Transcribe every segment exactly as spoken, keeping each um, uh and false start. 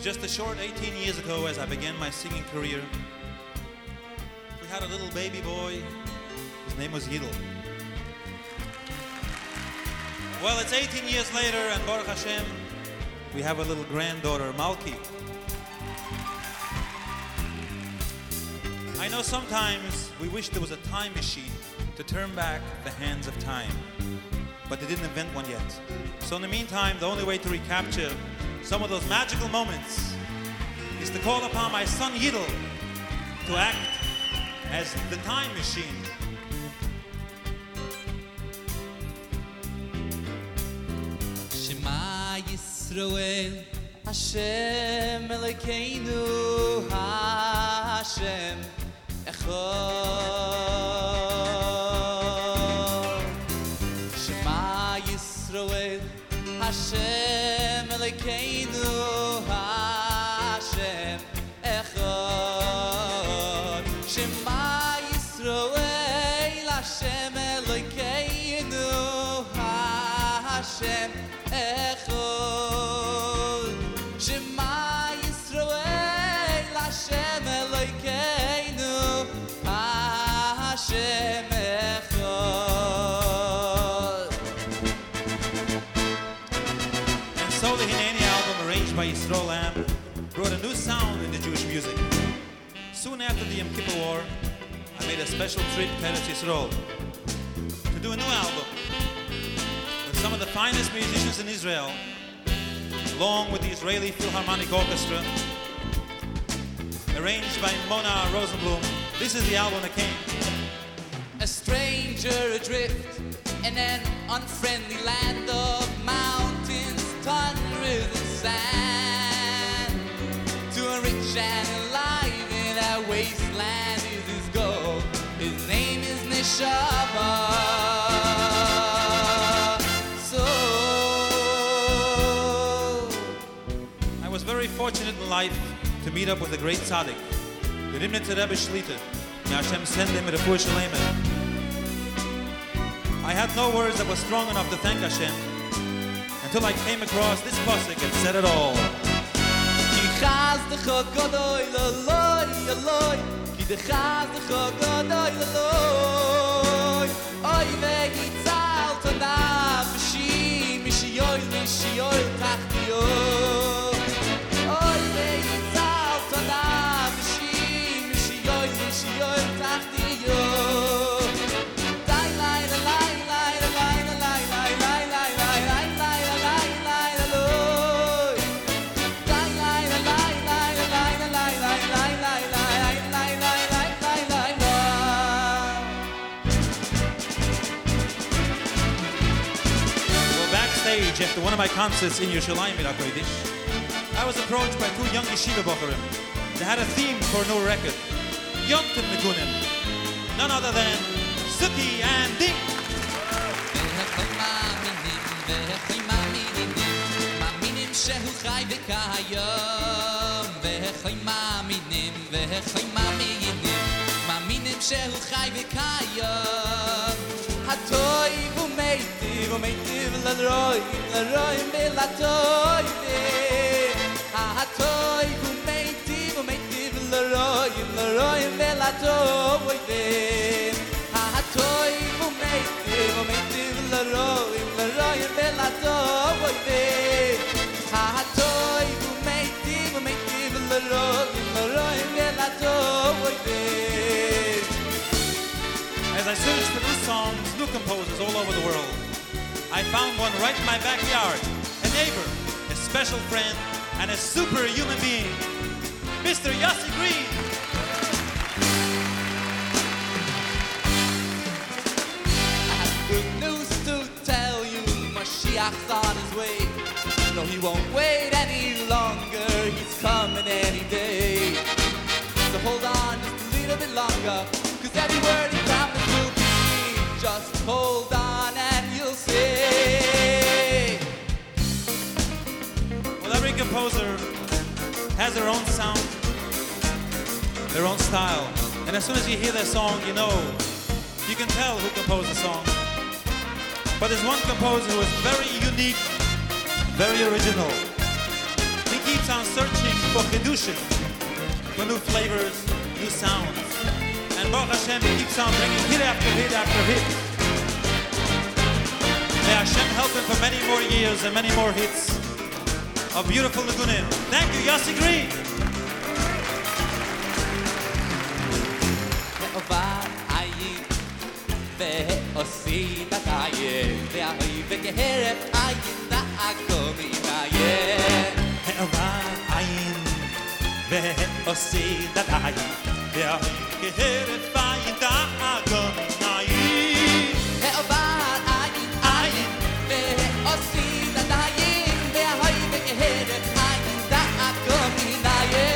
was just a short eighteen years ago as I began my singing career. We had a little baby boy. His name was Yidel. Well, it's eighteen years later, and Baruch Hashem, we have a little granddaughter, Malki. I know sometimes we wish there was a time machine to turn back the hands of time, but they didn't invent one yet. So in the meantime, the only way to recapture some of those magical moments is to call upon my son Yidel to act as the time machine. Shema Yisroel, Hashem Elokeinu, Hashem Echad. Shema Yisroel, Hashem Elokeinu, Hashem Echad. Shema Yisroel, Hashem Elokeinu, Hashem Echad. Shema Yisroel, Hashem Elokeinu, Hashem Echad. And so the Hineni album, arranged by Yisroel Lamb, brought a new sound into Jewish music. Soon after the Yom Kippur War, I made a special trip to Eretz Yisrael to do a new album with some of the finest musicians in Israel, along with the Israeli Philharmonic Orchestra, arranged by Mona Rosenblum. This is the album that came. A stranger adrift in an unfriendly land of mountains, thunders and sand. To a rich and alive in that wasteland is his goal. His name is Neshama. So I was very fortunate in life to meet up with a great tzaddik, the Rimnitzer Rebbe Shlita. May Hashem send him a refuah shalema. I had no words that were strong enough to thank Hashem until I came across this pasuk and said it all. Ki chazdecha gadol Eloi, Eloi. Ki dechazdecha gadol Eloi. Oy ve'itzal tonav v'shi mishiyoy mishiyoy tachtiyo. Oy ve'itzal tonav v'shi mishiyoy mishiyoy tachtiyo. Lai lai la lai lai la lai la lai lai lai lai lai lai lai la lai lai la Eloi. Lai lai la lai lai la lai la lai lai lai lai lai lai lai lai lai lai lai. Well, backstage after one of my concerts in Yerushalayim in HaKodesh, I was approached by two young yeshiva bochurim. They had a theme for a new record, Yom Tov Nekunim, none other than Suki and Dink. והכל מאמינים, והכל מאמינים, מאמינים שהוא חי וקיים. והכל מאמינים, והכל מאמינים, מאמינים שהוא חי וקיים. הטוב ומיטיב ומיטיב לרועים, לרועים ולטובים. הטוב ומיטיב ומיטיב לרועים, לרועים ולטובים. הטוב ומיטיב ומיטיב לרועים, לרועים ולטובים. הטוב ומיטיב ומיטיב לרועים, לרועים ולטובים. As I searched for new songs, new composers all over the world, I found one right in my backyard, a neighbor, a special friend, and a superhuman being, Mister Yossi Green. I have good news to tell you, Mashiach's on his way. No, he won't wait any longer, he's coming any day. So hold on just a little bit longer, cause every word he promised will be. Just hold on and you'll see. Well, every composer has their own sound, their own style. And as soon as you hear their song, you know, you can tell who composed the song. But there's one composer who is very unique, very original. he keeps on searching for Chidushim, for new flavors, new sounds. And Baruch Hashem, he keeps on bringing hit after hit after hit. May Hashem help him for many more years and many more hits of beautiful Nagunim. Thank you, Yossi Green. ועושי דתאיה והאוי וכהרף עין דאגו מנאיה העבר עין ועושי דתאיה והאוי וכהרף עין דאגו מנאיה העבר עין עין ועושי דתאיה והאוי וכהרף עין דאגו מנאיה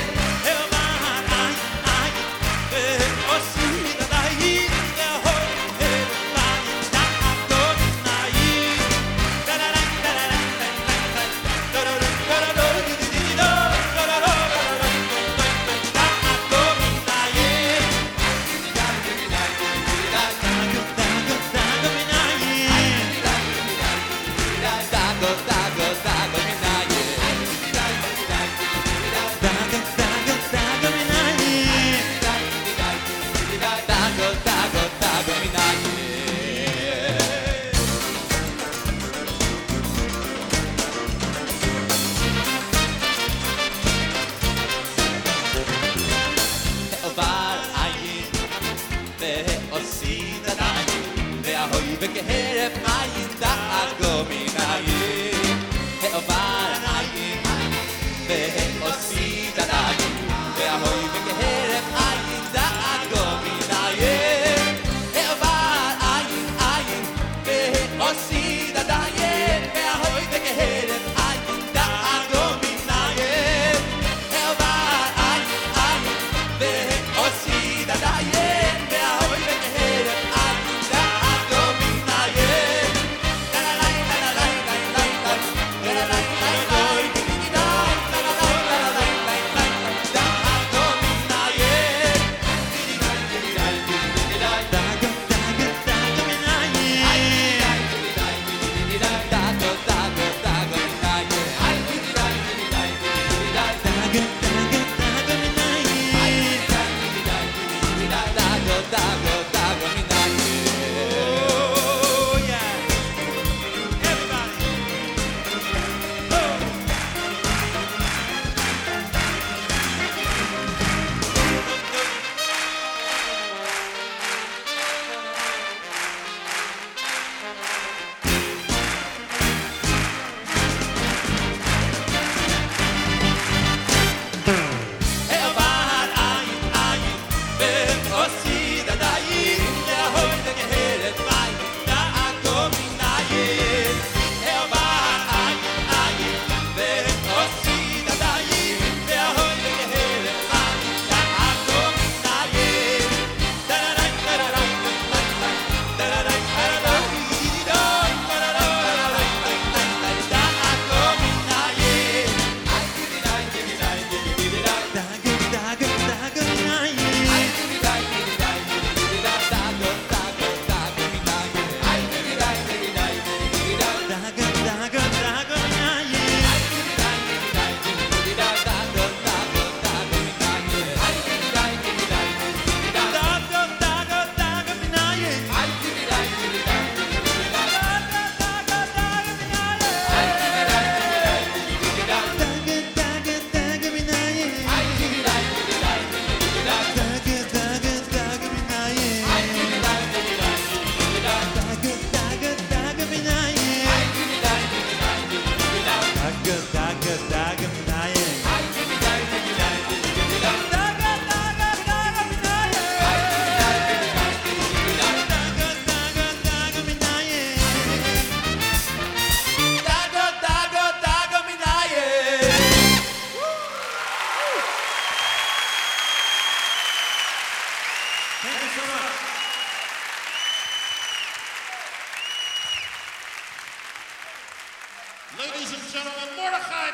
וכהרף עין דאגו מנאיה העבר עין ועושי דתאיה והאוי וכהרף עין דאגו מנאיה העבר עין עין ועושי דתאיה והאוי וכהרף עין דאגו מנאיה העבר עין עין ועושי דתאיה והאוי וכהרף Ladies and gentlemen, Mordechai